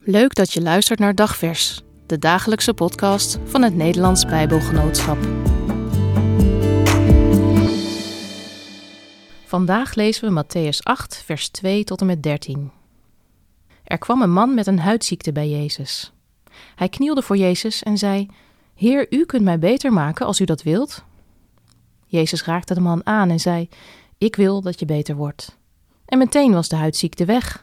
Leuk dat je luistert naar Dagvers, de dagelijkse podcast van het Nederlands Bijbelgenootschap. Vandaag lezen we Mattheüs 8, vers 2 tot en met 13. Er kwam een man met een huidziekte bij Jezus. Hij knielde voor Jezus en zei: Heer, u kunt mij beter maken als u dat wilt. Jezus raakte de man aan en zei: Ik wil dat je beter wordt. En meteen was de huidziekte weg.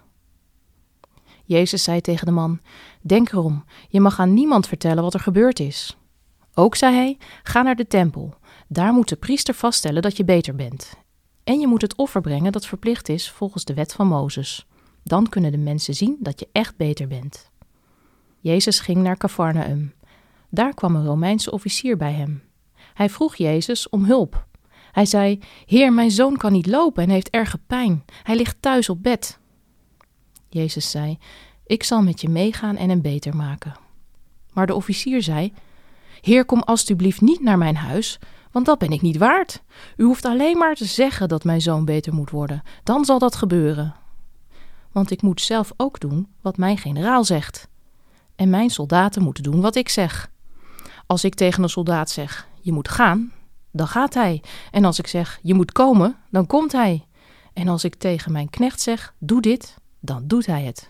Jezus zei tegen de man: Denk erom, je mag aan niemand vertellen wat er gebeurd is. Ook zei hij: Ga naar de tempel. Daar moet de priester vaststellen dat je beter bent. En je moet het offer brengen dat verplicht is volgens de wet van Mozes. Dan kunnen de mensen zien dat je echt beter bent. Jezus ging naar Cafarnaüm. Daar kwam een Romeinse officier bij hem. Hij vroeg Jezus om hulp. Hij zei: Heer, mijn zoon kan niet lopen en heeft erge pijn. Hij ligt thuis op bed. Jezus zei: Ik zal met je meegaan en hem beter maken. Maar de officier zei: Heer, kom alstublieft niet naar mijn huis, want dat ben ik niet waard. U hoeft alleen maar te zeggen dat mijn zoon beter moet worden. Dan zal dat gebeuren. Want ik moet zelf ook doen wat mijn generaal zegt. En mijn soldaten moeten doen wat ik zeg. Als ik tegen een soldaat zeg: je moet gaan, dan gaat hij. En als ik zeg: je moet komen, dan komt hij. En als ik tegen mijn knecht zeg: doe dit, dan doet hij het.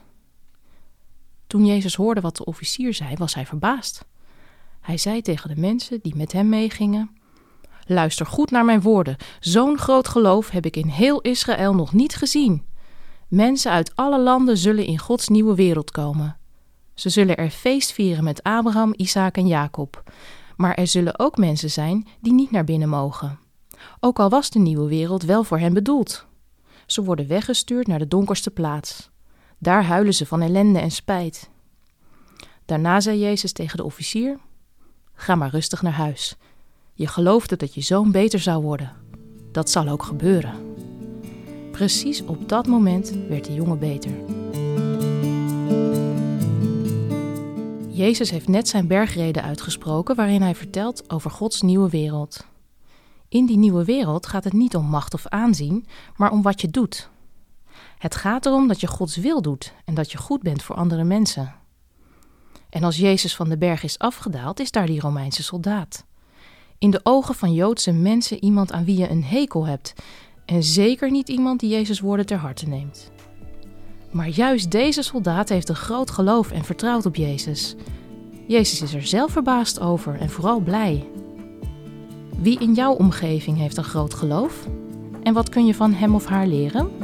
Toen Jezus hoorde wat de officier zei, was hij verbaasd. Hij zei tegen de mensen die met hem meegingen: Luister goed naar mijn woorden. Zo'n groot geloof heb ik in heel Israël nog niet gezien. Mensen uit alle landen zullen in Gods nieuwe wereld komen. Ze zullen er feest vieren met Abraham, Isaac en Jacob. Maar er zullen ook mensen zijn die niet naar binnen mogen. Ook al was de nieuwe wereld wel voor hen bedoeld. Ze worden weggestuurd naar de donkerste plaats. Daar huilen ze van ellende en spijt. Daarna zei Jezus tegen de officier: Ga maar rustig naar huis. Je geloofde dat je zoon beter zou worden. Dat zal ook gebeuren. Precies op dat moment werd de jongen beter. Jezus heeft net zijn bergrede uitgesproken waarin hij vertelt over Gods nieuwe wereld. In die nieuwe wereld gaat het niet om macht of aanzien, maar om wat je doet. Het gaat erom dat je Gods wil doet en dat je goed bent voor andere mensen. En als Jezus van de berg is afgedaald, is daar die Romeinse soldaat. In de ogen van Joodse mensen iemand aan wie je een hekel hebt. En zeker niet iemand die Jezus' woorden ter harte neemt. Maar juist deze soldaat heeft een groot geloof en vertrouwt op Jezus. Jezus is er zelf verbaasd over en vooral blij. Wie in jouw omgeving heeft een groot geloof? En wat kun je van hem of haar leren?